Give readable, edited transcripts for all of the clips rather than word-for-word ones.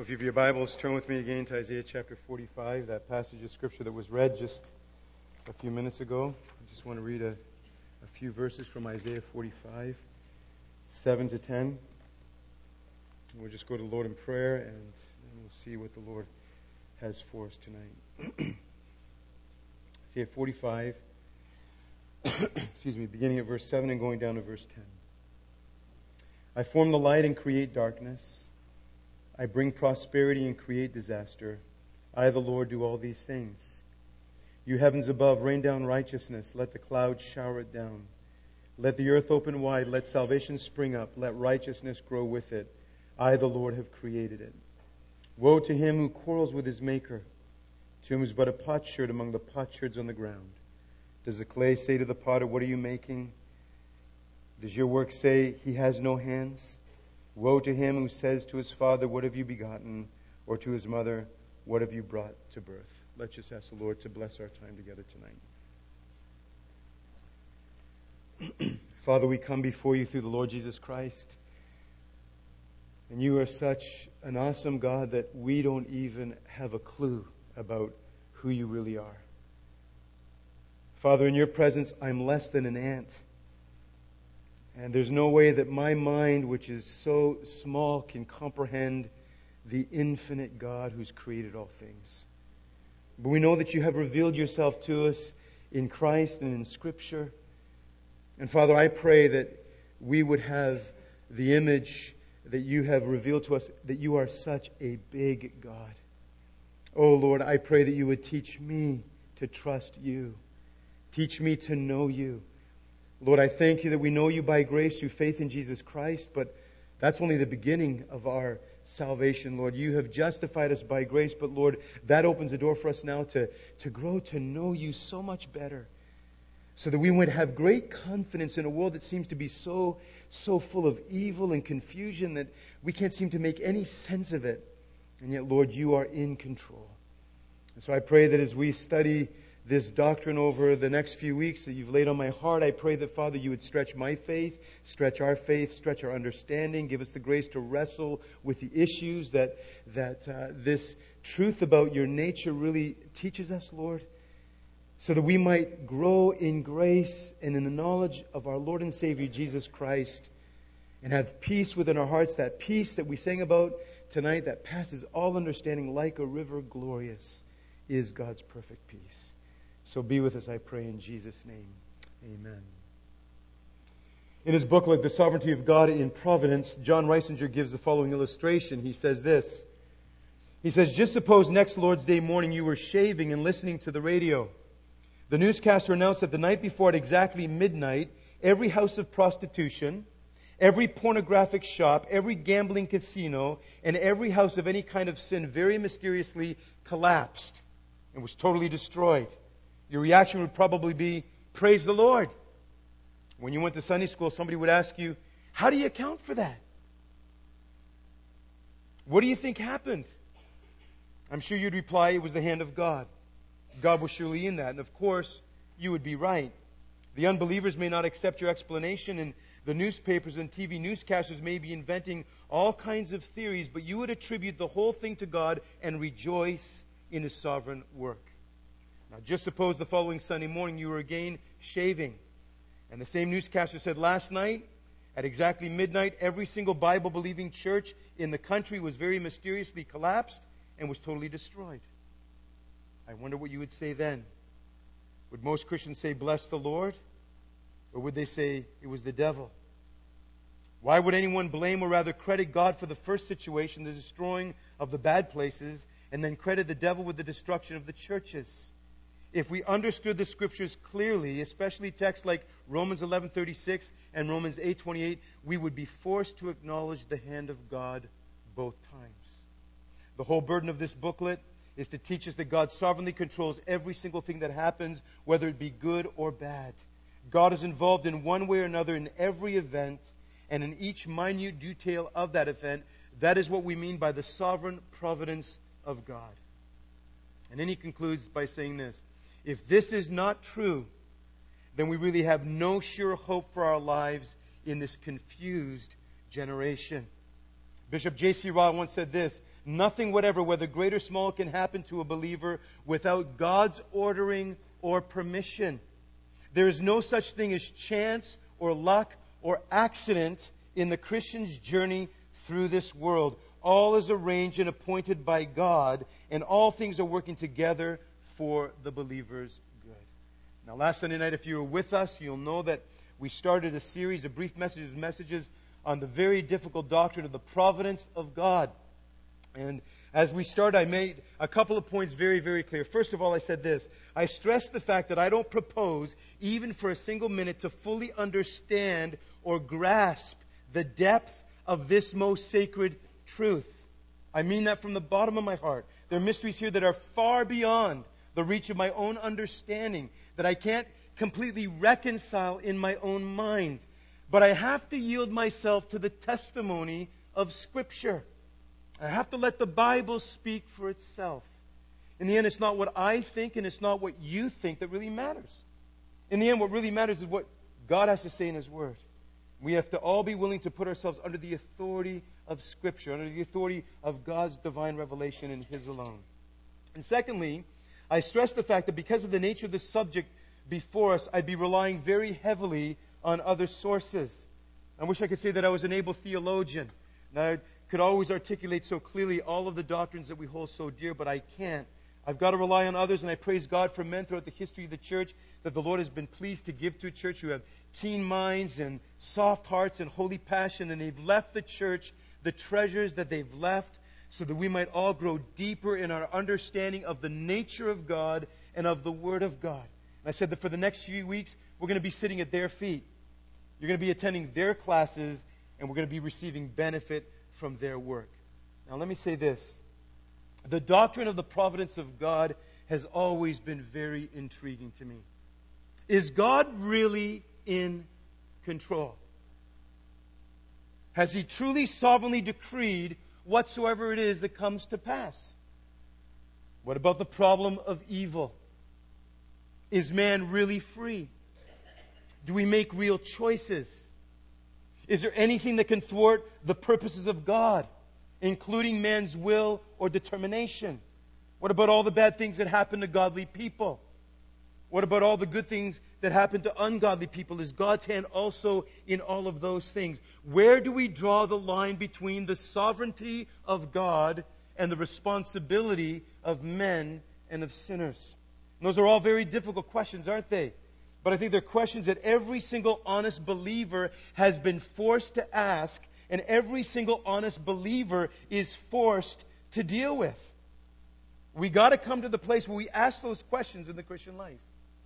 So if you have your Bibles, turn with me again to Isaiah chapter 45, that passage of Scripture that was read just a few minutes ago. I just want to read a few verses from Isaiah 45, 7 to 10. We'll just go to the Lord in prayer, and we'll see what the Lord has for us tonight. Isaiah 45, beginning at verse 7 and going down to verse 10. I form the light and create darkness. I bring prosperity and create disaster. I, the Lord, do all these things. You heavens above, rain down righteousness. Let the clouds shower it down. Let the earth open wide. Let salvation spring up. Let righteousness grow with it. I, the Lord, have created it. Woe to him who quarrels with his maker, to whom is but a potsherd among the potsherds on the ground. Does the clay say to the potter, what are you making? Does your work say, he has no hands? Woe to him who says to his father, what have you begotten? Or to his mother, what have you brought to birth? Let's just ask the Lord to bless our time together tonight. Father, we come before you through the Lord Jesus Christ. And you are such an awesome God that we don't even have a clue about who you really are. Father, in your presence, I'm less than an ant. And there's no way that my mind, which is so small, can comprehend the infinite God who's created all things. But we know that you have revealed yourself to us in Christ and in Scripture. And Father, I pray that we would have the image that you have revealed to us, that you are such a big God. Oh Lord, I pray that you would teach me to trust you. Teach me to know you. Lord, I thank you that we know you by grace through faith in Jesus Christ, but that's only the beginning of our salvation, Lord. You have justified us by grace, but Lord, that opens the door for us now to grow to know you so much better, so that we would have great confidence in a world that seems to be so full of evil and confusion that we can't seem to make any sense of it. And yet, Lord, you are in control. And so I pray that as we study this doctrine over the next few weeks that you've laid on my heart, I pray that, Father, you would stretch my faith, stretch our faith, stretch our understanding, give us the grace to wrestle with the issues that this truth about your nature really teaches us, Lord, so that we might grow in grace and in the knowledge of our Lord and Savior Jesus Christ and have peace within our hearts, that peace that we sang about tonight that passes all understanding, like a river glorious is God's perfect peace. So be with us, I pray, in Jesus' name. Amen. In his booklet, The Sovereignty of God in Providence, John Reisinger gives the following illustration. He says this. He says, just suppose next Lord's Day morning you were shaving and listening to the radio. The newscaster announced that the night before at exactly midnight, every house of prostitution, every pornographic shop, every gambling casino, and every house of any kind of sin very mysteriously collapsed and was totally destroyed. Your reaction would probably be, praise the Lord. When you went to Sunday school, somebody would ask you, how do you account for that? What do you think happened? I'm sure you'd reply, it was the hand of God. God was surely in that. And of course, you would be right. The unbelievers may not accept your explanation, and the newspapers and TV newscasters may be inventing all kinds of theories, but you would attribute the whole thing to God and rejoice in His sovereign work. Now, just suppose the following Sunday morning you were again shaving, and the same newscaster said, last night, at exactly midnight, every single Bible-believing church in the country was very mysteriously collapsed and was totally destroyed. I wonder what you would say then. Would most Christians say, bless the Lord? Or would they say, it was the devil? Why would anyone blame or rather credit God for the first situation, the destroying of the bad places, and then credit the devil with the destruction of the churches? If we understood the Scriptures clearly, especially texts like Romans 11:36 and Romans 8:28, we would be forced to acknowledge the hand of God both times. The whole burden of this booklet is to teach us that God sovereignly controls every single thing that happens, whether it be good or bad. God is involved in one way or another in every event and in each minute detail of that event. That is what we mean by the sovereign providence of God. And then he concludes by saying this. If this is not true, then we really have no sure hope for our lives in this confused generation. Bishop J.C. Ryle once said this, Nothing whatever, whether great or small, can happen to a believer without God's ordering or permission. There is no such thing as chance or luck or accident in the Christian's journey through this world. All is arranged and appointed by God, and all things are working together for the believer's good. Now, last Sunday night, if you were with us, you'll know that we started a series of brief messages on the very difficult doctrine of the providence of God. And as we start, I made a couple of points very, very clear. First of all, I said this. I stressed the fact that I don't propose, even for a single minute, to fully understand or grasp the depth of this most sacred truth. I mean that from the bottom of my heart. There are mysteries here that are far beyond the reach of my own understanding, that I can't completely reconcile in my own mind. But I have to yield myself to the testimony of Scripture. I have to let the Bible speak for itself. In the end, it's not what I think and it's not what you think that really matters. In the end, what really matters is what God has to say in His Word. We have to all be willing to put ourselves under the authority of Scripture, under the authority of God's divine revelation and His alone. And secondly, I stress the fact that because of the nature of this subject before us, I'd be relying very heavily on other sources. I wish I could say that I was an able theologian. Now, I could always articulate so clearly all of the doctrines that we hold so dear, but I can't. I've got to rely on others, and I praise God for men throughout the history of the church that the Lord has been pleased to give to a church who have keen minds and soft hearts and holy passion, and they've left the church the treasures that they've left so that we might all grow deeper in our understanding of the nature of God and of the Word of God. And I said that for the next few weeks, we're going to be sitting at their feet. You're going to be attending their classes, and we're going to be receiving benefit from their work. Now, let me say this. The doctrine of the providence of God has always been very intriguing to me. Is God really in control? Has He truly sovereignly decreed whatsoever it is that comes to pass? What about the problem of evil? Is man really free? Do we make real choices? Is there anything that can thwart the purposes of God, including man's will or determination? What about all the bad things that happen to godly people? What about all the good things that happen to ungodly people? Is God's hand also in all of those things? Where do we draw the line between the sovereignty of God and the responsibility of men and of sinners? And those are all very difficult questions, aren't they? But I think they're questions that every single honest believer has been forced to ask, and every single honest believer is forced to deal with. We got to come to the place where we ask those questions in the Christian life.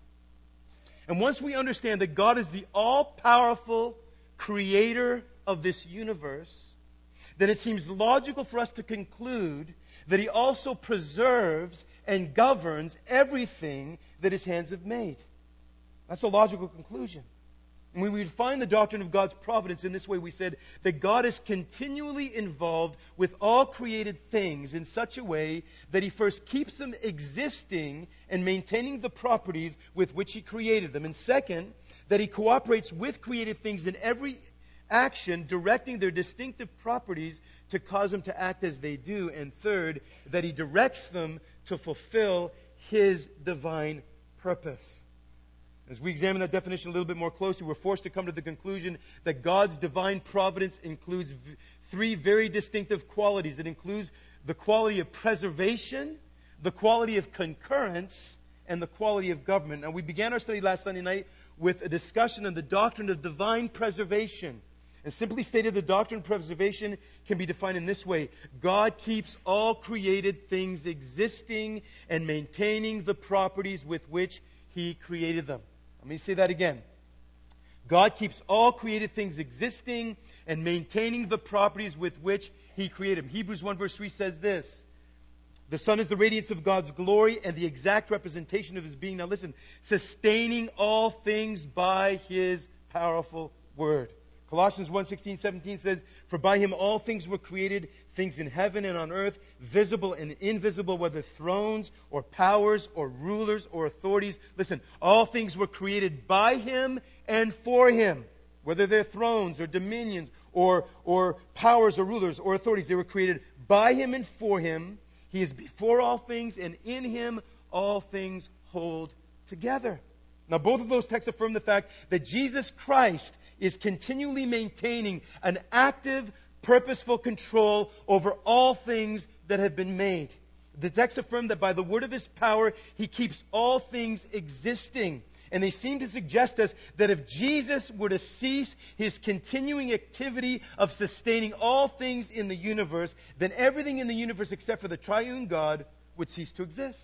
And once we understand that God is the all-powerful creator of this universe, then it seems logical for us to conclude that He also preserves and governs everything that His hands have made. That's a logical conclusion. And when we define the doctrine of God's providence in this way, we said that God is continually involved with all created things in such a way that He first keeps them existing and maintaining the properties with which He created them. And second, that He cooperates with created things in every action, directing their distinctive properties to cause them to act as they do. And third, that He directs them to fulfill His divine purpose. As we examine that definition a little bit more closely, we're forced to come to the conclusion that God's divine providence includes three very distinctive qualities. It includes the quality of preservation, the quality of concurrence, and the quality of government. Now, we began our study last Sunday night with a discussion on the doctrine of divine preservation. And simply stated, the doctrine of preservation can be defined in this way. God keeps all created things existing and maintaining the properties with which He created them. Let me say that again. God keeps all created things existing and maintaining the properties with which He created them. Hebrews 1 verse 3 says this. The Son is the radiance of God's glory and the exact representation of His being. Now listen, sustaining all things by His powerful word. Colossians 1:16-17 says, For by Him all things were created, things in heaven and on earth, visible and invisible, whether thrones or powers or rulers or authorities. Listen, all things were created by Him and for Him, whether they're thrones or dominions or powers or rulers or authorities. They were created by Him and for Him. He is before all things, and in Him all things hold together. Now, both of those texts affirm the fact that Jesus Christ is continually maintaining an active, purposeful control over all things that have been made. The texts affirm that by the word of His power, He keeps all things existing. And they seem to suggest us that if Jesus were to cease His continuing activity of sustaining all things in the universe, then everything in the universe except for the triune God would cease to exist.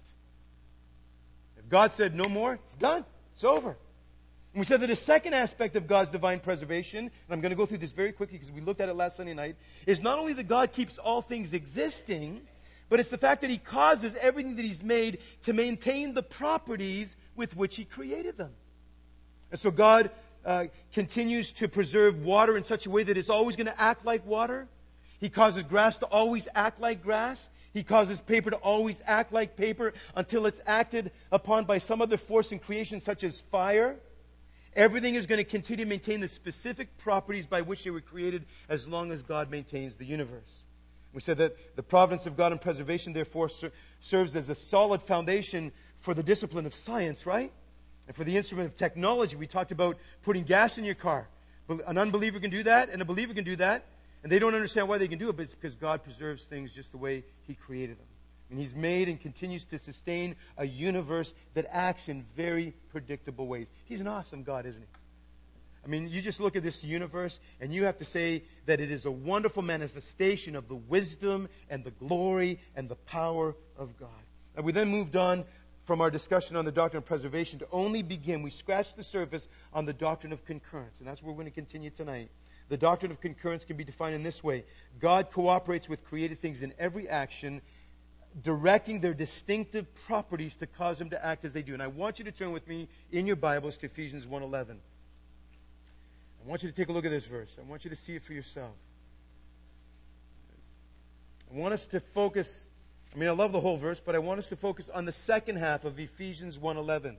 If God said no more, it's done. It's over. And we said that a second aspect of God's divine preservation, and I'm going to go through this very quickly because we looked at it last Sunday night, is not only that God keeps all things existing, but it's the fact that He causes everything that He's made to maintain the properties with which He created them. And so God continues to preserve water in such a way that it's always going to act like water. He causes grass to always act like grass. He causes paper to always act like paper until it's acted upon by some other force in creation, such as fire. Everything is going to continue to maintain the specific properties by which they were created as long as God maintains the universe. We said that the providence of God and preservation, therefore, serves as a solid foundation for the discipline of science, right? And for the instrument of technology. We talked about putting gas in your car. An unbeliever can do that, and a believer can do that. And they don't understand why they can do it, but it's because God preserves things just the way He created them. And He's made and continues to sustain a universe that acts in very predictable ways. He's an awesome God, isn't He? I mean, you just look at this universe, and you have to say that it is a wonderful manifestation of the wisdom and the glory and the power of God. And we then moved on from our discussion on the doctrine of preservation to only begin. We scratched the surface on the doctrine of concurrence, and that's where we're going to continue tonight. The doctrine of concurrence can be defined in this way. God cooperates with created things in every action, directing their distinctive properties to cause them to act as they do. And I want you to turn with me in your Bibles to Ephesians 1:11. I want you to take a look at this verse. I want you to see it for yourself. I want us to focus, I love the whole verse, but I want us to focus on the second half of Ephesians 1:11.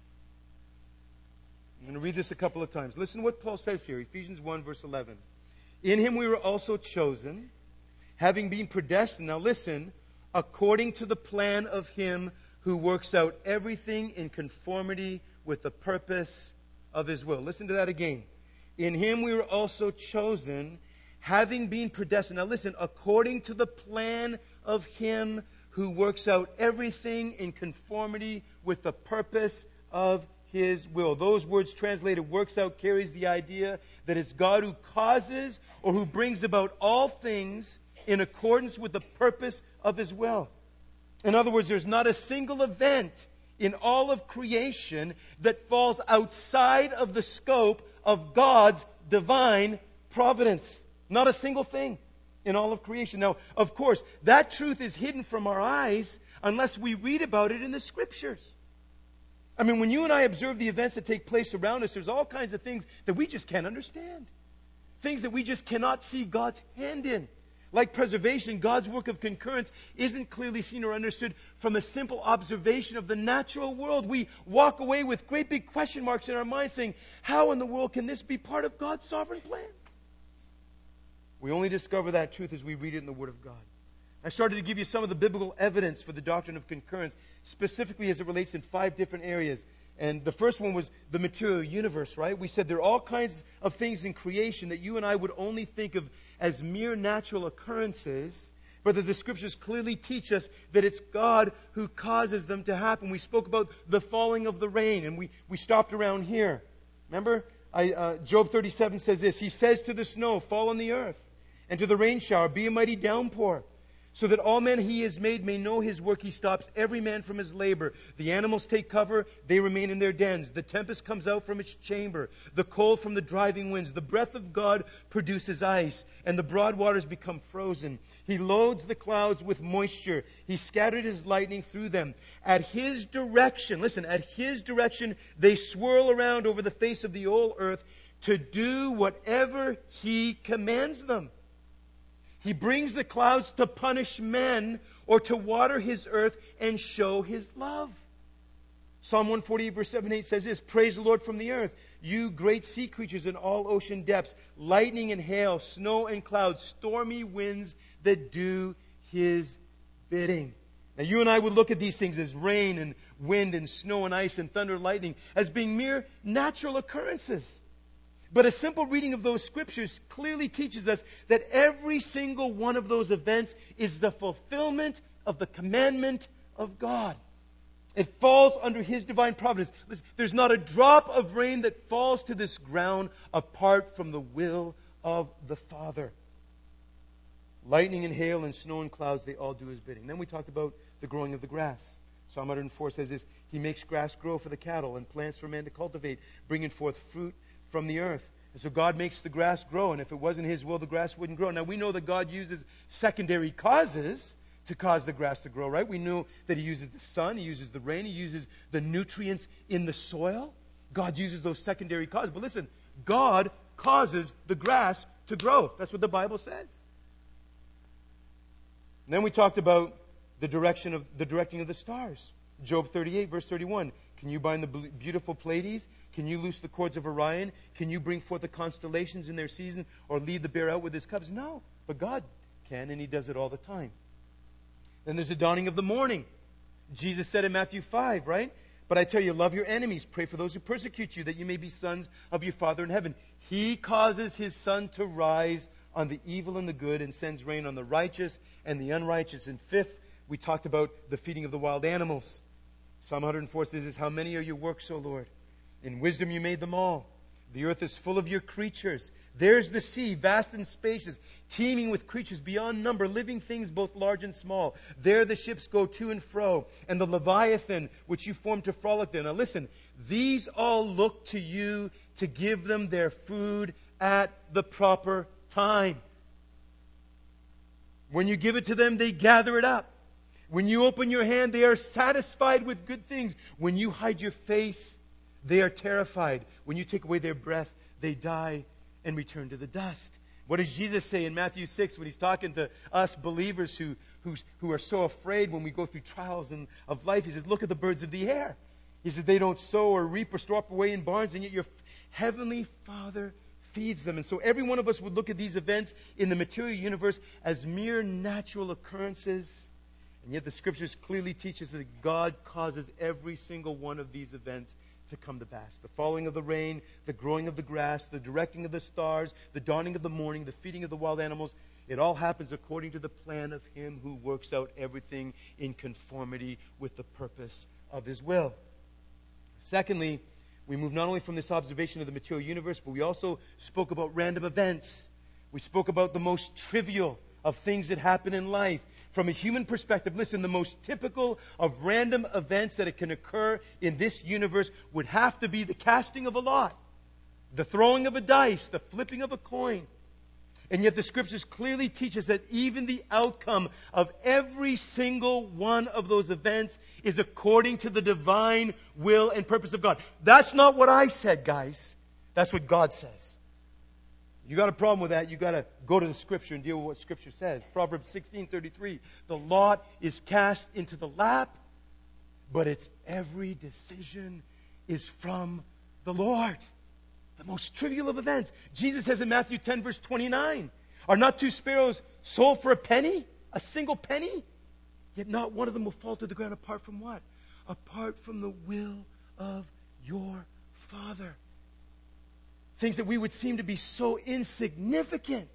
I'm going to read this a couple of times. Listen to what Paul says here, Ephesians 1, verse 11. In Him we were also chosen, having been predestined, now listen, according to the plan of Him who works out everything in conformity with the purpose of His will. Listen to that again. In Him we were also chosen, having been predestined. Now listen, according to the plan of Him who works out everything in conformity with the purpose of His will. Those words translated works out carries the idea that it's God who causes or who brings about all things in accordance with the purpose of His will. In other words, there's not a single event in all of creation that falls outside of the scope of God's divine providence. Not a single thing in all of creation. Now, of course, that truth is hidden from our eyes unless we read about it in the Scriptures. I mean, when you and I observe the events that take place around us, there's all kinds of things that we just can't understand. Things that we just cannot see God's hand in. Like preservation, God's work of concurrence isn't clearly seen or understood from a simple observation of the natural world. We walk away with great big question marks in our minds saying, how in the world can this be part of God's sovereign plan? We only discover that truth as we read it in the Word of God. I started to give you some of the biblical evidence for the doctrine of concurrence, specifically as it relates in 5 different areas. And the first one was the material universe, right? We said there are all kinds of things in creation that you and I would only think of as mere natural occurrences, but that the Scriptures clearly teach us that it's God who causes them to happen. We spoke about the falling of the rain, and we stopped around here. Remember? Job 37 says this, He says to the snow, fall on the earth, and to the rain shower, be a mighty downpour. So that all men He has made may know His work, He stops every man from his labor. The animals take cover, they remain in their dens. The tempest comes out from its chamber, the cold from the driving winds. The breath of God produces ice, and the broad waters become frozen. He loads the clouds with moisture. He scattered His lightning through them. At His direction, listen, at His direction, they swirl around over the face of the whole earth to do whatever He commands them. He brings the clouds to punish men or to water His earth and show His love. Psalm 148 verse 7 and 8 says this, praise the Lord from the earth, you great sea creatures in all ocean depths, lightning and hail, snow and clouds, stormy winds that do His bidding. Now you and I would look at these things as rain and wind and snow and ice and thunder and lightning as being mere natural occurrences. But a simple reading of those scriptures clearly teaches us that every single one of those events is the fulfillment of the commandment of God. It falls under His divine providence. Listen, there's not a drop of rain that falls to this ground apart from the will of the Father. Lightning and hail and snow and clouds, they all do His bidding. Then we talked about the growing of the grass. Psalm 104 says this, He makes grass grow for the cattle and plants for man to cultivate, bringing forth fruit from the earth. And so God makes the grass grow, and if it wasn't His will, the grass wouldn't grow. Now we know that God uses secondary causes to cause the grass to grow, right? We know that He uses the sun, He uses the rain, He uses the nutrients in the soil. God uses those secondary causes. But listen, God causes the grass to grow. That's what the Bible says. And then we talked about the directing of the stars. Job 38, verse 31. Can you bind the beautiful Pleiades? Can you loose the cords of Orion? Can you bring forth the constellations in their season or lead the bear out with his cubs? No, but God can, and He does it all the time. Then there's the dawning of the morning. Jesus said in Matthew 5, right? But I tell you, love your enemies. Pray for those who persecute you, that you may be sons of your Father in heaven. He causes His sun to rise on the evil and the good and sends rain on the righteous and the unrighteous. And fifth, we talked about the feeding of the wild animals. Psalm 104 says, how many are your works, O Lord? In wisdom you made them all. The earth is full of your creatures. There's the sea, vast and spacious, teeming with creatures beyond number, living things both large and small. There the ships go to and fro, and the Leviathan, which you formed to frolic there. Now listen, these all look to you to give them their food at the proper time. When you give it to them, they gather it up. When you open your hand, they are satisfied with good things. When you hide your face, they are terrified. When you take away their breath, they die and return to the dust. What does Jesus say in Matthew 6 when He's talking to us believers who are so afraid when we go through trials of life? He says, look at the birds of the air. He says, they don't sow or reap or store up away in barns, and yet your heavenly Father feeds them. And so every one of us would look at these events in the material universe as mere natural occurrences. And yet the Scriptures clearly teach us that God causes every single one of these events to come to pass. The falling of the rain, the growing of the grass, the directing of the stars, the dawning of the morning, the feeding of the wild animals. It all happens according to the plan of Him who works out everything in conformity with the purpose of His will. Secondly, we move not only from this observation of the material universe, but we also spoke about random events. We spoke about the most trivial of things that happen in life. From a human perspective, listen, the most typical of random events that it can occur in this universe would have to be the casting of a lot, the throwing of a dice, the flipping of a coin. And yet the Scriptures clearly teach us that even the outcome of every single one of those events is according to the divine will and purpose of God. That's not what I said, guys. That's what God says. You got a problem with that, you got to go to the Scripture and deal with what Scripture says. Proverbs 16:33, the lot is cast into the lap, but its every decision is from the Lord. The most trivial of events. Jesus says in Matthew 10 verse 29, are not two sparrows sold for a penny? A single penny? Yet not one of them will fall to the ground apart from what? Apart from the will of your Father. Things that we would seem to be so insignificant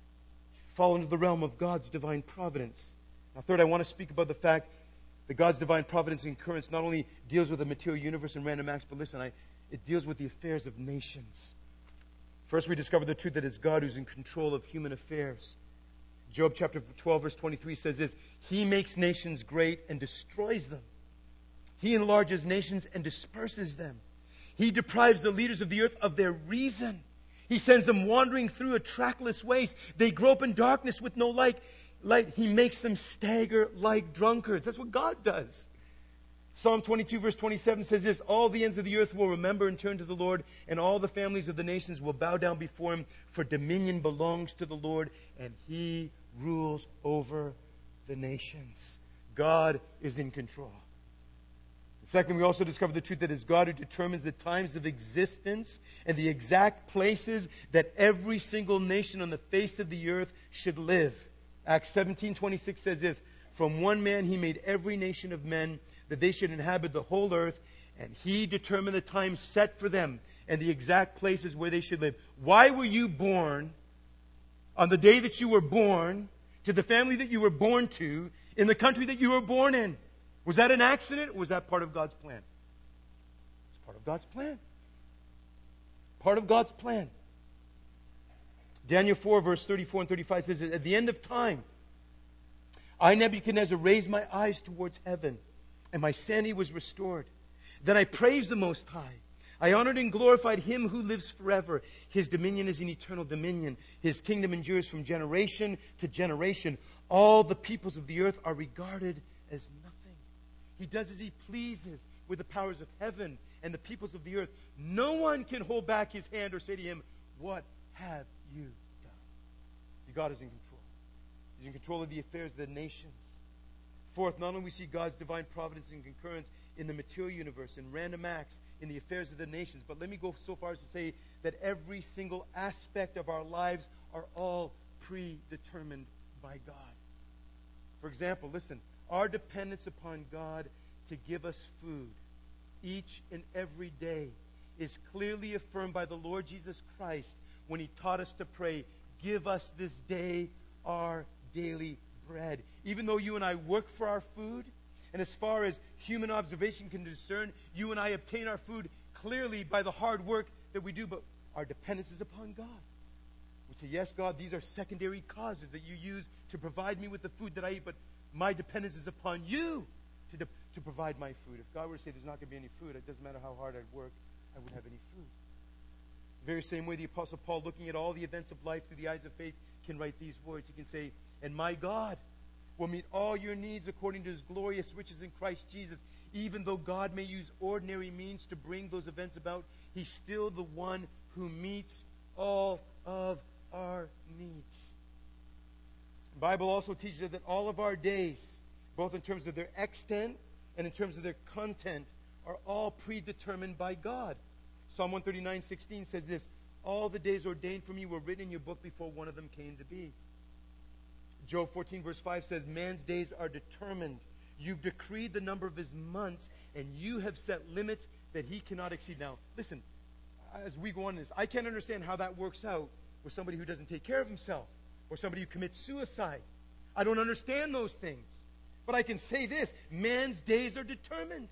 fall into the realm of God's divine providence. Now third, I want to speak about the fact that God's divine providence and occurrence not only deals with the material universe and random acts, but listen, it deals with the affairs of nations. First, we discover the truth that it's God who's in control of human affairs. Job chapter 12 verse 23 says this, He makes nations great and destroys them. He enlarges nations and disperses them. He deprives the leaders of the earth of their reason. He sends them wandering through a trackless waste. They grope in darkness with no light. He makes them stagger like drunkards. That's what God does. Psalm 22 verse 27 says this, all the ends of the earth will remember and turn to the Lord, and all the families of the nations will bow down before Him, for dominion belongs to the Lord, and He rules over the nations. God is in control. Second, we also discover the truth that it's God who determines the times of existence and the exact places that every single nation on the face of the earth should live. Acts 17:26 says this, "From one man he made every nation of men, that they should inhabit the whole earth, and he determined the time set for them and the exact places where they should live." Why were you born on the day that you were born, to the family that you were born to, in the country that you were born in? Was that an accident, or was that part of God's plan? It's part of God's plan. Part of God's plan. Daniel 4, verse 34 and 35 says, "At the end of time, I, Nebuchadnezzar, raised my eyes towards heaven, and my sanity was restored. Then I praised the Most High. I honored and glorified Him who lives forever. His dominion is an eternal dominion. His kingdom endures from generation to generation. All the peoples of the earth are regarded as nothing. He does as He pleases with the powers of heaven and the peoples of the earth. No one can hold back His hand or say to Him, 'What have you done?'" See, God is in control. He's in control of the affairs of the nations. Fourth, not only we see God's divine providence and concurrence in the material universe and random acts in the affairs of the nations, but let me go so far as to say that every single aspect of our lives are all predetermined by God. For example, listen, our dependence upon God to give us food each and every day is clearly affirmed by the Lord Jesus Christ when He taught us to pray, "Give us this day our daily bread." Even though you and I work for our food, and as far as human observation can discern, you and I obtain our food clearly by the hard work that we do, but our dependence is upon God. We say, "Yes, God, these are secondary causes that you use to provide me with the food that I eat, but my dependence is upon you to provide my food." If God were to say there's not going to be any food, it doesn't matter how hard I'd work, I wouldn't have any food. The very same way the Apostle Paul, looking at all the events of life through the eyes of faith, can write these words. He can say, "And my God will meet all your needs according to His glorious riches in Christ Jesus." Even though God may use ordinary means to bring those events about, He's still the one who meets all of our needs. The Bible also teaches us that all of our days, both in terms of their extent and in terms of their content, are all predetermined by God. Psalm 139:16 says this, "All the days ordained for me were written in your book before one of them came to be." Job 14 verse 5 says, "Man's days are determined. You've decreed the number of his months, and you have set limits that he cannot exceed." Now, listen, as we go on in this, I can't understand how that works out with somebody who doesn't take care of himself or somebody who commits suicide. I don't understand those things. But I can say this, man's days are determined.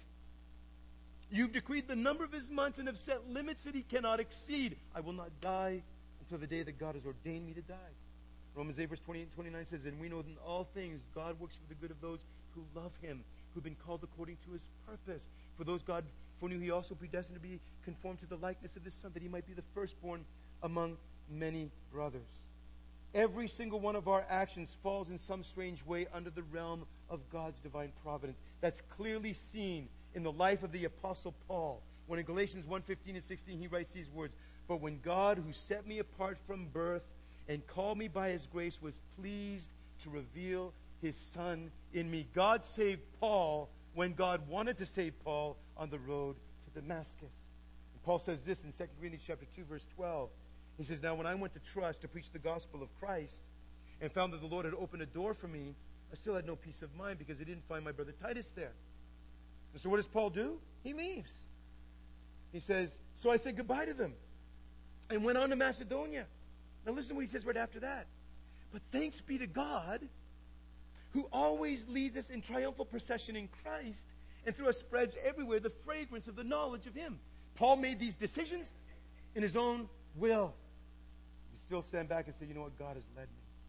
You've decreed the number of his months and have set limits that he cannot exceed. I will not die until the day that God has ordained me to die. Romans 8 verse 28 and 29 says, "And we know that in all things God works for the good of those who love Him, who've been called according to His purpose. For those God foreknew, He also predestined to be conformed to the likeness of His Son, that He might be the firstborn among many brothers." Every single one of our actions falls in some strange way under the realm of God's divine providence. That's clearly seen in the life of the Apostle Paul, when in Galatians 1:15 and 16 he writes these words, "But when God, who set me apart from birth and called me by His grace, was pleased to reveal His Son in me." God saved Paul when God wanted to save Paul on the road to Damascus. And Paul says this in 2 Corinthians chapter 2, verse 12. He says, "Now when I went to trust to preach the gospel of Christ and found that the Lord had opened a door for me, I still had no peace of mind because I didn't find my brother Titus there." And so what does Paul do? He leaves. He says, "So I said goodbye to them and went on to Macedonia." Now listen to what he says right after that. "But thanks be to God, who always leads us in triumphal procession in Christ, and through us spreads everywhere the fragrance of the knowledge of Him." Paul made these decisions in his own will. You still stand back and say, "You know what? God has led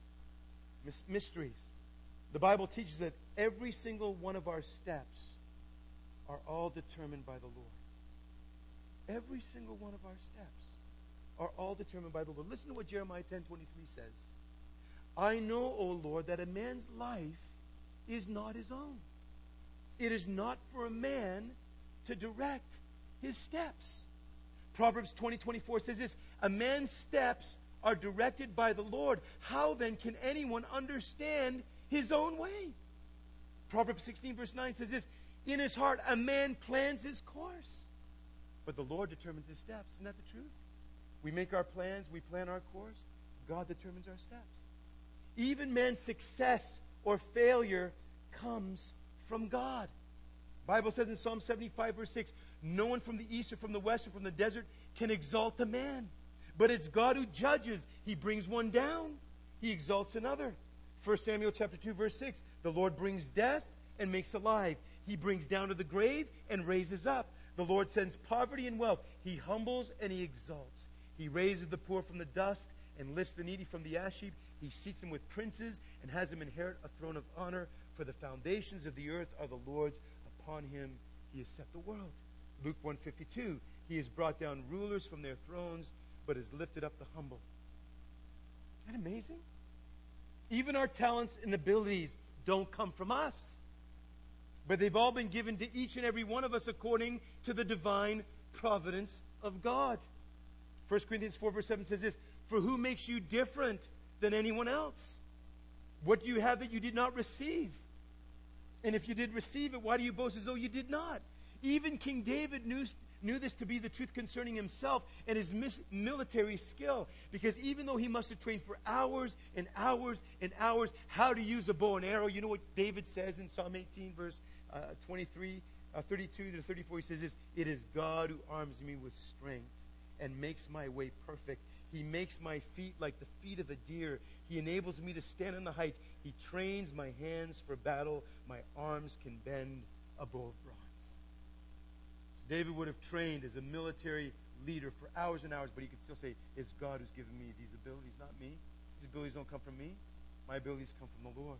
me." Mysteries. The Bible teaches that every single one of our steps are all determined by the Lord. Every single one of our steps are all determined by the Lord. Listen to what Jeremiah 10:23 says. "I know, O Lord, that a man's life is not his own. It is not for a man to direct his steps." Proverbs 20:24 says this, "A man's steps are directed by the Lord. How then can anyone understand his own way?" Proverbs 16 verse 9 says this, In his heart, a man plans his course, but the Lord determines his steps. Isn't that the truth? We make our plans, we plan our course. God determines our steps. Even man's success or failure comes from God. The Bible says in Psalm 75, verse 6, no one from the east or from the west or from the desert can exalt a man. But it's God who judges. He brings one down. He exalts another. 1 Samuel chapter 2, verse 6, the Lord brings death and makes alive. He brings down to the grave and raises up. The Lord sends poverty and wealth. He humbles and he exalts. He raises the poor from the dust and lifts the needy from the ash heap. He seats them with princes and has them inherit a throne of honor. For the foundations of the earth are the Lord's. Upon him he has set the world. Luke 1:52, he has brought down rulers from their thrones, but has lifted up the humble. Isn't that amazing? Even our talents and abilities don't come from us, but they've all been given to each and every one of us according to the divine providence of God. 1 Corinthians 4, verse 7 says this, for who makes you different than anyone else? What do you have that you did not receive? And if you did receive it, why do you boast as though you did not? Even King David knew this to be the truth concerning himself and his military skill. Because even though he must have trained for hours and hours and hours how to use a bow and arrow, you know what David says in Psalm 18, verse 32 to 34? He says this, it is God who arms me with strength and makes my way perfect. He makes my feet like the feet of a deer. He enables me to stand on the heights. He trains my hands for battle. My arms can bend a bow of bronze. So David would have trained as a military leader for hours and hours, but he could still say, it's God who's given me these abilities, not me. These abilities don't come from me. My abilities come from the Lord.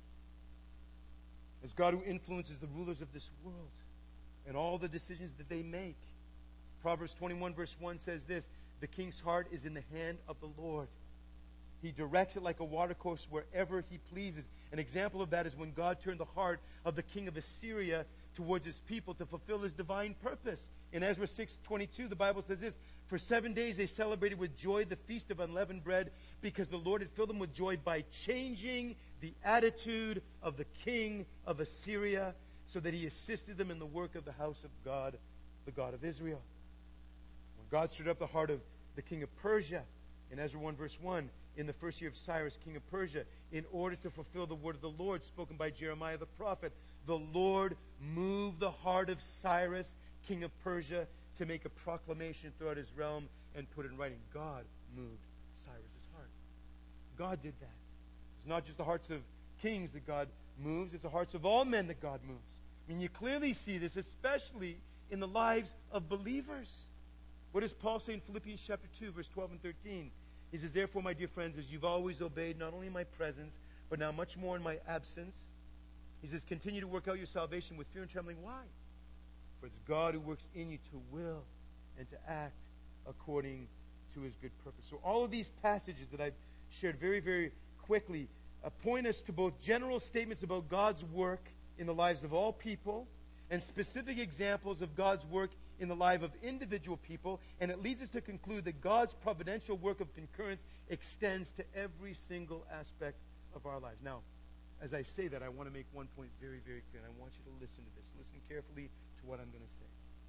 It's God who influences the rulers of this world and all the decisions that they make. Proverbs 21 verse 1 says this, the king's heart is in the hand of the Lord. He directs it like a watercourse wherever he pleases. An example of that is when God turned the heart of the king of Assyria towards his people to fulfill his divine purpose. In Ezra 6:22, the Bible says this, for 7 days they celebrated with joy the feast of unleavened bread because the Lord had filled them with joy by changing the attitude of the king of Assyria so that he assisted them in the work of the house of God, the God of Israel. When God stirred up the heart of the king of Persia, in Ezra 1 verse 1, in the first year of Cyrus, king of Persia, in order to fulfill the word of the Lord spoken by Jeremiah the prophet, the Lord moved the heart of Cyrus, king of Persia, to make a proclamation throughout his realm and put it in writing. God moved Cyrus's heart. God did that. It's not just the hearts of kings that God moves, it's the hearts of all men that God moves. I mean, you clearly see this, especially in the lives of believers. What does Paul say in Philippians chapter 2, verse 12 and 13? He says, therefore, my dear friends, as you've always obeyed, not only in my presence, but now much more in my absence, he says, continue to work out your salvation with fear and trembling. Why? For it's God who works in you to will and to act according to his good purpose. So all of these passages that I've shared very, very quickly point us to both general statements about God's work in the lives of all people and specific examples of God's work in the life of individual people, and it leads us to conclude that God's providential work of concurrence extends to every single aspect of our lives. Now, as I say that, I want to make one point very, very clear, and I want you to listen to this. Listen carefully to what I'm going to say.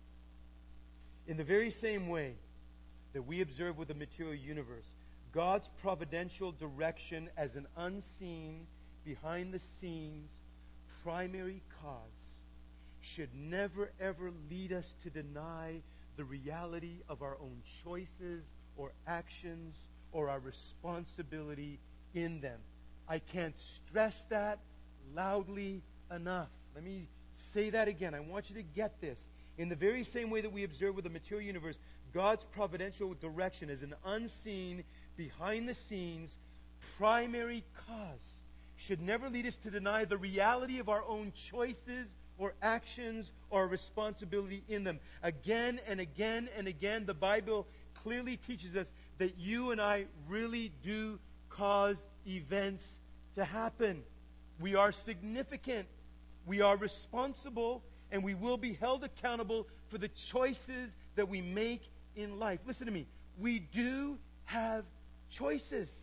In the very same way that we observe with the material universe, God's providential direction as an unseen, behind-the-scenes, primary cause should never ever lead us to deny the reality of our own choices or actions or our responsibility in them. I can't stress that loudly enough. Let me say that again. I want you to get this. In the very same way that we observe with the material universe, God's providential direction is an unseen, behind-the-scenes, primary cause should never lead us to deny the reality of our own choices or actions or responsibility in them. Again and again and again, the Bible clearly teaches us that you and I really do cause events to happen. We are significant. We are responsible, and we will be held accountable for the choices that we make in life. Listen to me. We do have choices.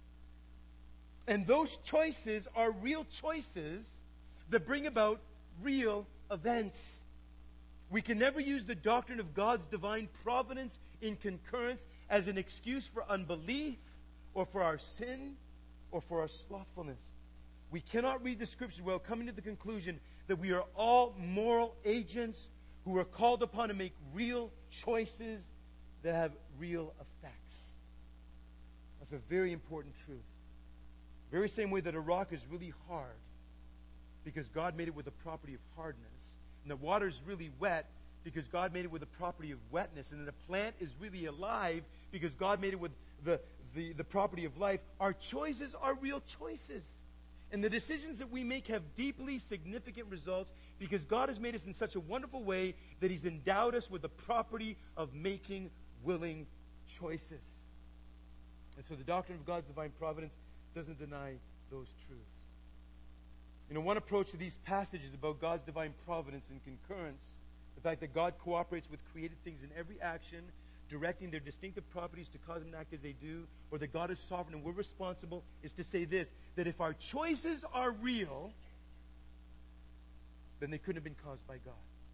And those choices are real choices that bring about real events. We can never use the doctrine of God's divine providence in concurrence as an excuse for unbelief or for our sin or for our slothfulness. We cannot read the Scriptures without coming to the conclusion that we are all moral agents who are called upon to make real choices that have real effects. That's a very important truth. Very same way that a rock is really hard because God made it with the property of hardness, and the water is really wet because God made it with the property of wetness, and then the plant is really alive because God made it with the property of life. Our choices are real choices. And the decisions that we make have deeply significant results because God has made us in such a wonderful way that He's endowed us with the property of making willing choices. And so the doctrine of God's divine providence doesn't deny those truths. One approach to these passages about God's divine providence and concurrence, the fact that God cooperates with created things in every action, directing their distinctive properties to cause them to act as they do, or that God is sovereign and we're responsible, is to say this, that if our choices are real, then they couldn't have been caused by God.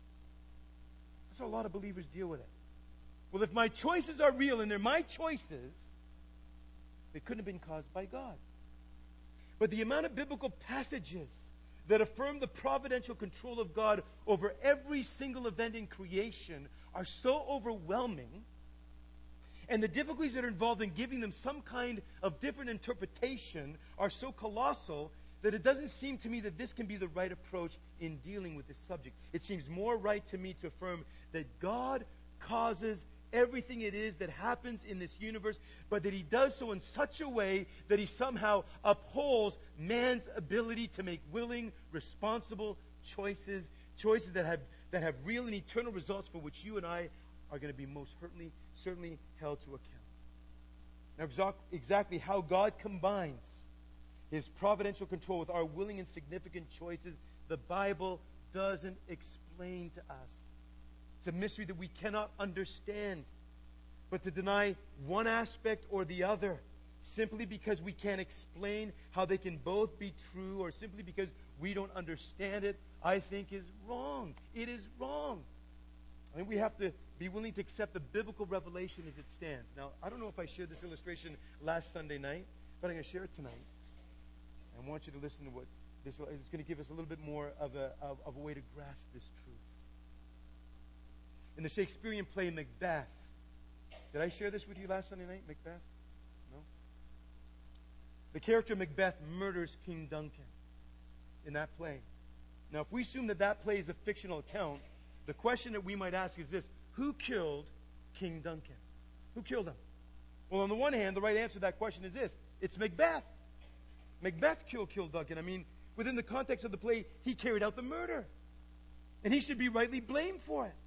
That's how a lot of believers deal with it. Well, if my choices are real and they're my choices, they couldn't have been caused by God. But the amount of biblical passages that affirm the providential control of God over every single event in creation are so overwhelming, and the difficulties that are involved in giving them some kind of different interpretation are so colossal that it doesn't seem to me that this can be the right approach in dealing with this subject. It seems more right to me to affirm that God causes everything it is that happens in this universe, but that He does so in such a way that He somehow upholds man's ability to make willing, responsible choices that have real and eternal results for which you and I are going to be most certainly held to account. Now, exactly how God combines His providential control with our willing and significant choices, the Bible doesn't explain to us. It's a mystery that we cannot understand. But to deny one aspect or the other simply because we can't explain how they can both be true, or simply because we don't understand it, I think is wrong. It is wrong. I think we have to be willing to accept the biblical revelation as it stands. Now, I don't know if I shared this illustration last Sunday night, but I'm going to share it tonight. I want you to listen to what this is going to give us a little bit more of a way to grasp this truth. In the Shakespearean play Macbeth, did I share this with you last Sunday night, Macbeth? No? The character Macbeth murders King Duncan in that play. Now, if we assume that that play is a fictional account, the question that we might ask is this: who killed King Duncan? Who killed him? Well, on the one hand, the right answer to that question is this: it's Macbeth. Macbeth killed Duncan. I mean, within the context of the play, he carried out the murder. And he should be rightly blamed for it.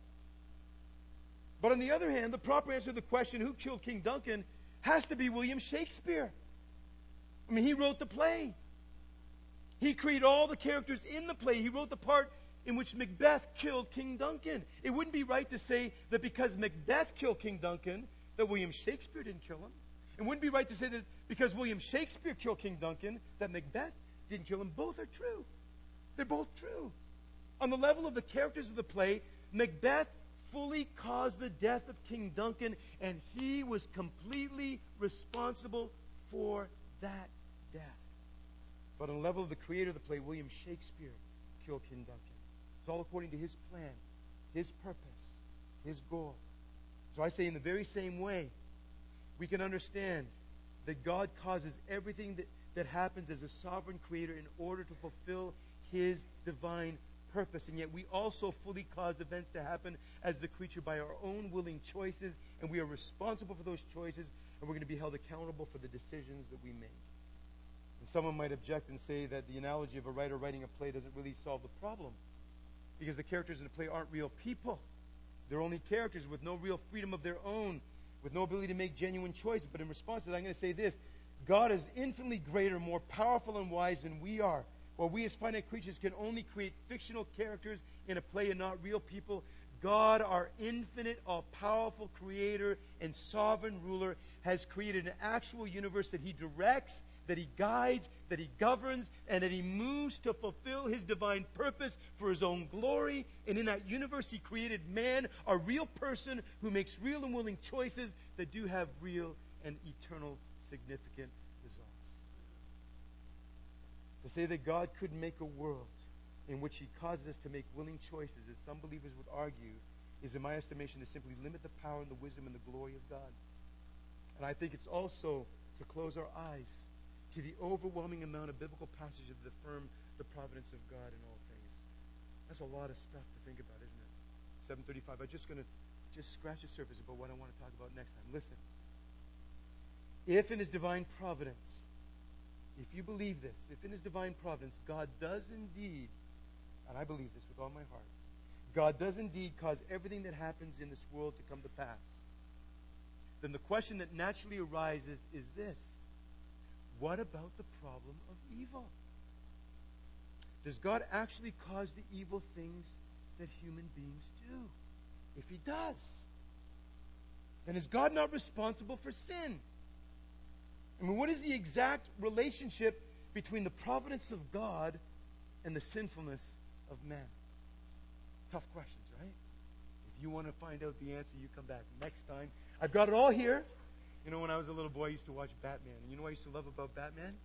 But on the other hand, the proper answer to the question, who killed King Duncan, has to be William Shakespeare. I mean, he wrote the play. He created all the characters in the play. He wrote the part in which Macbeth killed King Duncan. It wouldn't be right to say that because Macbeth killed King Duncan, that William Shakespeare didn't kill him. It wouldn't be right to say that because William Shakespeare killed King Duncan, that Macbeth didn't kill him. Both are true. They're both true. On the level of the characters of the play, Macbeth fully caused the death of King Duncan, and he was completely responsible for that death. But on the level of the creator of the play, William Shakespeare killed King Duncan. It's all according to his plan, his purpose, his goal. So I say in the very same way, we can understand that God causes everything that happens as a sovereign creator in order to fulfill His divine purpose. And yet we also fully cause events to happen as the creature by our own willing choices, and we are responsible for those choices, and we're going to be held accountable for the decisions that we make. And someone might object and say that the analogy of a writer writing a play doesn't really solve the problem, because the characters in the play aren't real people. They're only characters with no real freedom of their own, with no ability to make genuine choices. But in response to that, I'm going to say this: God is infinitely greater, more powerful and wise than we are. While we as finite creatures can only create fictional characters in a play and not real people, God, our infinite, all-powerful creator and sovereign ruler, has created an actual universe that He directs that He guides, that He governs, and that He moves to fulfill His divine purpose for His own glory. And in that universe, He created man, a real person who makes real and willing choices that do have real and eternal significant results. To say that God couldn't make a world in which He causes us to make willing choices, as some believers would argue, is, in my estimation, to simply limit the power and the wisdom and the glory of God. And I think it's also to close our eyes to the overwhelming amount of biblical passages that affirm the providence of God in all things. That's a lot of stuff to think about, isn't it? 7:35. I'm just going to scratch the surface about what I want to talk about next time. Listen. If in His divine providence, if you believe this, if in His divine providence God does indeed, and I believe this with all my heart, God does indeed cause everything that happens in this world to come to pass, then the question that naturally arises is this: what about the problem of evil? Does God actually cause the evil things that human beings do? If He does, then is God not responsible for sin? I mean, what is the exact relationship between the providence of God and the sinfulness of man? Tough questions, right? If you want to find out the answer, you come back next time. I've got it all here. You know, when I was a little boy, I used to watch Batman. And you know what I used to love about Batman?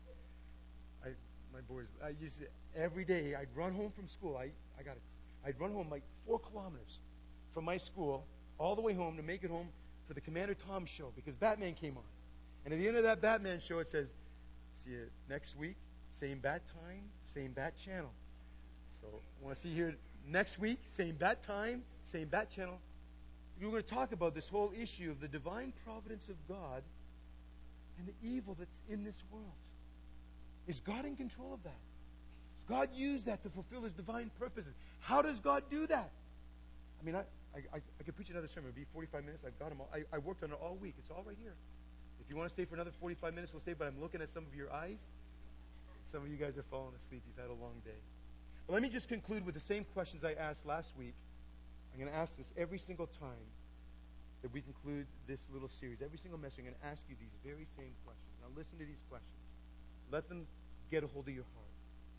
I used to, every day, I'd run home from school. I'd run home like 4 kilometers from my school all the way home to make it home for the Commander Tom show, because Batman came on. And at the end of that Batman show, it says, see you next week, same bat time, same bat channel. So I want to see you here next week, same bat time, same bat channel. We're going to talk about this whole issue of the divine providence of God and the evil that's in this world. Is God in control of that? Does God use that to fulfill His divine purposes? How does God do that? I mean, I could preach another sermon. It'd be 45 minutes. I've got them all. I worked on it all week. It's all right here. If you want to stay for another 45 minutes, we'll stay. But I'm looking at some of your eyes. Some of you guys are falling asleep. You've had a long day. But let me just conclude with the same questions I asked last week. I'm going to ask this every single time that we conclude this little series. Every single message, I'm going to ask you these very same questions. Now listen to these questions. Let them get a hold of your heart.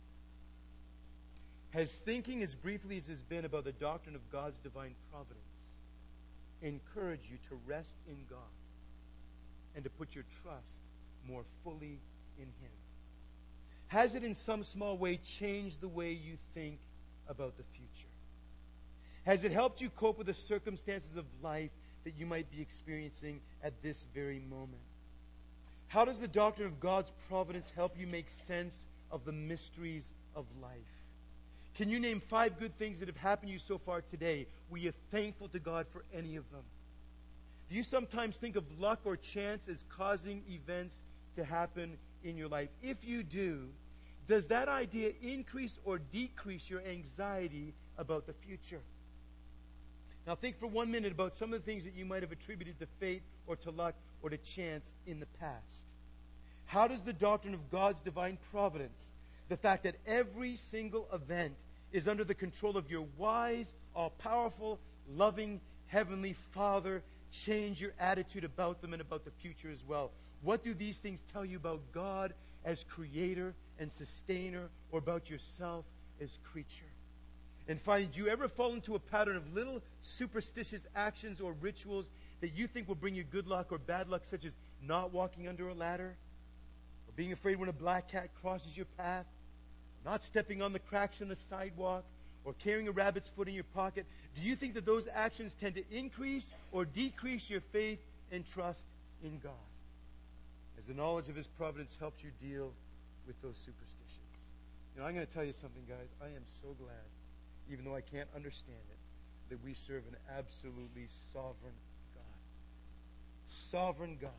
Has thinking as briefly as has been about the doctrine of God's divine providence encouraged you to rest in God and to put your trust more fully in Him? Has it in some small way changed the way you think about the future? Has it helped you cope with the circumstances of life that you might be experiencing at this very moment? How does the doctrine of God's providence help you make sense of the mysteries of life? Can you name 5 good things that have happened to you so far today? Were you thankful to God for any of them? Do you sometimes think of luck or chance as causing events to happen in your life? If you do, does that idea increase or decrease your anxiety about the future? Now think for 1 minute about some of the things that you might have attributed to fate or to luck or to chance in the past. How does the doctrine of God's divine providence, the fact that every single event is under the control of your wise, all-powerful, loving, heavenly Father, change your attitude about them and about the future as well? What do these things tell you about God as creator and sustainer, or about yourself as creature? And finally, do you ever fall into a pattern of little superstitious actions or rituals that you think will bring you good luck or bad luck, such as not walking under a ladder, or being afraid when a black cat crosses your path, not stepping on the cracks in the sidewalk, or carrying a rabbit's foot in your pocket? Do you think that those actions tend to increase or decrease your faith and trust in God? Has the knowledge of His providence helped you deal with those superstitions? You know, I'm going to tell you something, guys. I am so glad, even though I can't understand it, that we serve an absolutely sovereign God. Sovereign God.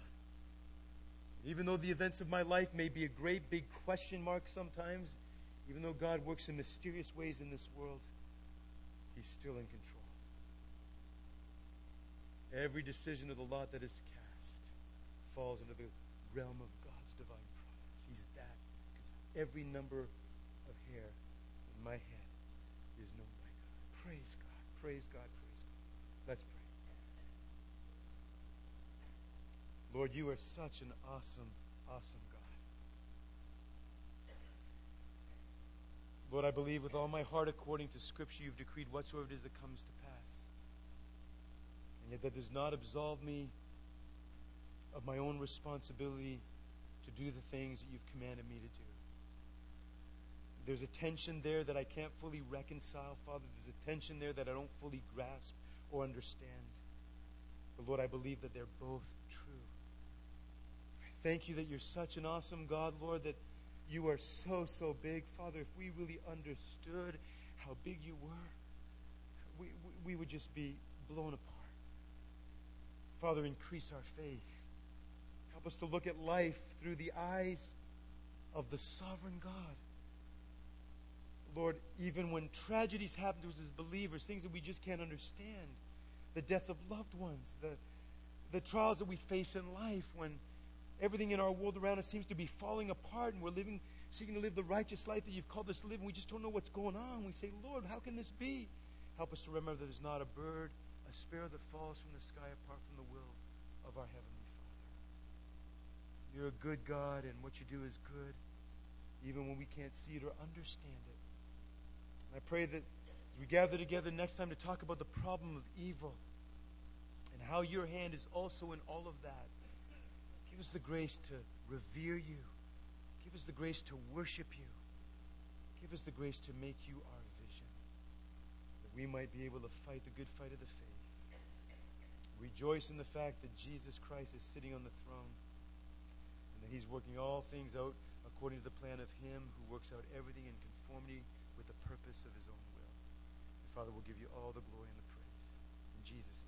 Even though the events of my life may be a great big question mark sometimes, even though God works in mysterious ways in this world, He's still in control. Every decision of the lot that is cast falls under the realm of God's divine providence. He's that. Every number of hair in my head is known by God. Praise God. Praise God. Praise God. Let's pray. Lord, you are such an awesome, awesome God. Lord, I believe with all my heart, according to Scripture, you've decreed whatsoever it is that comes to pass. And yet that does not absolve me of my own responsibility to do the things that you've commanded me to do. There's a tension there that I can't fully reconcile, Father. There's a tension there that I don't fully grasp or understand. But Lord, I believe that they're both true. I thank you that you're such an awesome God, Lord, that you are so, so big. Father, if we really understood how big you were, we would just be blown apart. Father, increase our faith. Help us to look at life through the eyes of the sovereign God. Lord, even when tragedies happen to us as believers, things that we just can't understand, the death of loved ones, the trials that we face in life, when everything in our world around us seems to be falling apart and we're seeking to live the righteous life that you've called us to live, and we just don't know what's going on. We say, Lord, how can this be? Help us to remember that there's not a bird, a sparrow that falls from the sky apart from the will of our Heavenly Father. You're a good God, and what you do is good, even when we can't see it or understand it. And I pray that as we gather together next time to talk about the problem of evil and how your hand is also in all of that, give us the grace to revere you. Give us the grace to worship you. Give us the grace to make you our vision, that we might be able to fight the good fight of the faith. Rejoice in the fact that Jesus Christ is sitting on the throne and that He's working all things out according to the plan of Him who works out everything in conformity with the purpose of His own will. And Father, we'll give you all the glory and the praise. In Jesus' name.